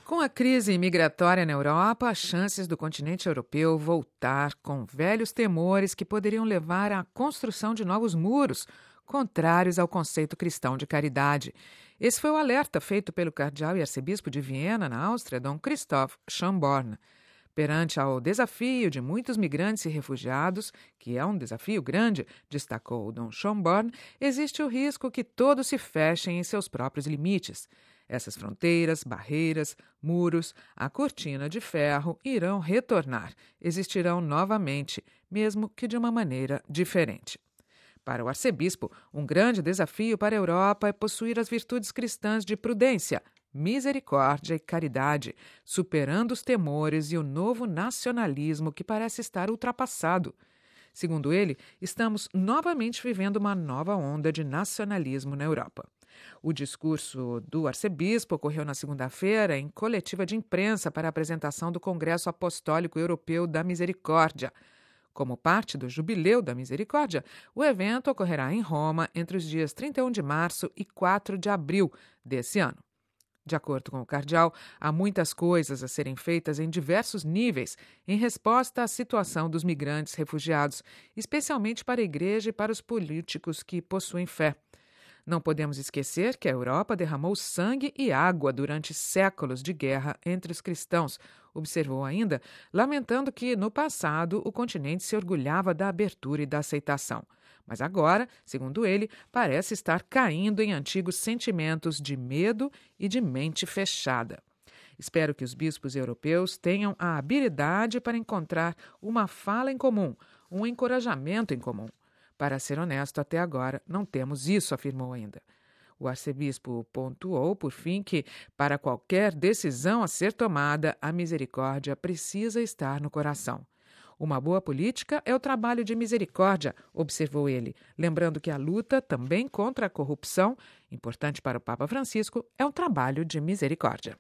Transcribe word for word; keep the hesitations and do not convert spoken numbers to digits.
Com a crise migratória na Europa, as chances do continente europeu voltar com velhos temores que poderiam levar à construção de novos muros, contrários ao conceito cristão de caridade. Esse foi o alerta feito pelo cardeal e arcebispo de Viena, na Áustria, Dom Christoph Schönborn. Perante ao desafio de muitos migrantes e refugiados, que é um desafio grande, destacou Dom Schönborn, existe o risco que todos se fechem em seus próprios limites. Essas fronteiras, barreiras, muros, a cortina de ferro irão retornar, existirão novamente, mesmo que de uma maneira diferente. Para o arcebispo, um grande desafio para a Europa é possuir as virtudes cristãs de prudência, misericórdia e caridade, superando os temores e o novo nacionalismo que parece estar ultrapassado. Segundo ele, estamos novamente vivendo uma nova onda de nacionalismo na Europa. O discurso do arcebispo ocorreu na segunda-feira em coletiva de imprensa para a apresentação do Congresso Apostólico Europeu da Misericórdia. Como parte do Jubileu da Misericórdia, o evento ocorrerá em Roma entre os dias trinta e um de março e quatro de abril desse ano. De acordo com o cardeal, há muitas coisas a serem feitas em diversos níveis em resposta à situação dos migrantes refugiados, especialmente para a Igreja e para os políticos que possuem fé. Não podemos esquecer que a Europa derramou sangue e água durante séculos de guerra entre os cristãos, observou ainda, lamentando que, no passado, o continente se orgulhava da abertura e da aceitação. Mas agora, segundo ele, parece estar caindo em antigos sentimentos de medo e de mente fechada. Espero que os bispos europeus tenham a habilidade para encontrar uma fala em comum, um encorajamento em comum. Para ser honesto, até agora não temos isso, afirmou ainda. O arcebispo pontuou, por fim, que, para qualquer decisão a ser tomada, a misericórdia precisa estar no coração. Uma boa política é o trabalho de misericórdia, observou ele, lembrando que a luta também contra a corrupção, importante para o Papa Francisco, é um trabalho de misericórdia.